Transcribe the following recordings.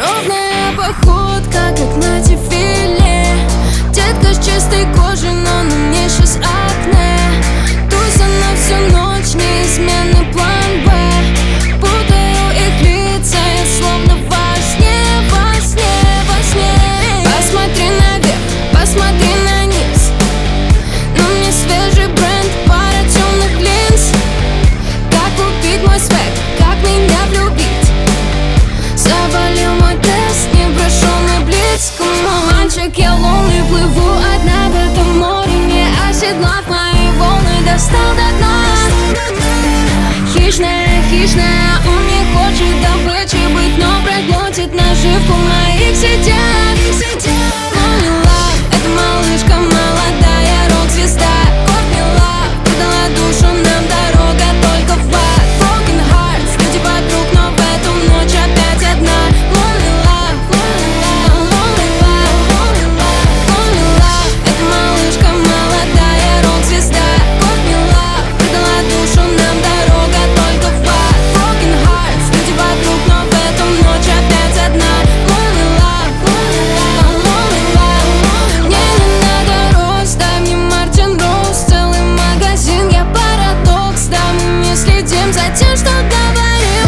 Ровная походка, как на дефиле. Детка с чистой кожей, но на мне сейчас акне. Туса на всю ночь, неизменный план Б. Путаю их лица, я словно во сне, во сне, во сне. Посмотри наверх, посмотри на низ. На мне свежий бренд, пара темных линз. Как купить мой свек, как меня влюбить? Завалил мой тест, не прошел мой блиц. Мальчик, я лунный, плыву одна в этом море. Не оседлав мои волны, достал до дна. Хищная, хищная, он не хочет добычей быть, но проглотит наживку моих сетях. Lonely Love, это малышка молодая, рок-звезда. Courtney Love, предала душу, нам дорога только в ад. Broken Hearts, люди вокруг, но в эту ночь опять одна. Lonely Love, Lonely Love, Lonely Love, Lonely Love, это малышка молодая, рок-звезда. Courtney Love, предала душу, нам дорога только в ад. Broken Hearts, люди вокруг, но в эту ночь опять одна. Lonely Love, Lonely Love, Lonely Love. Мне не надо рост, дай мне Мартин Роуз, целый магазин, я парадокс. Да, мы не следим за тем, что говорим.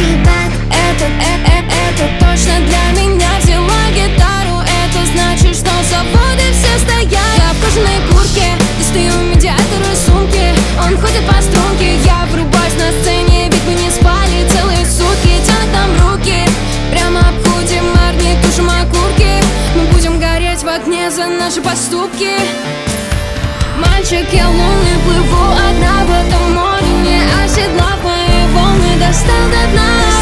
Это точно для меня. Взяла гитару, это значит, что заводы все стоят. Я в кожаной куртке, достаю медиатор из сумки. Он ходит по струнке, я врубаюсь на сцене. Ведь мы не спали целые сутки, тянут нам руки. Прямо обходим огни, тушим окурки. Мы будем гореть в огне за наши поступки. Мальчик, я лунный, плыву одна в этом море. Не оседлав мои волны, достал до дна.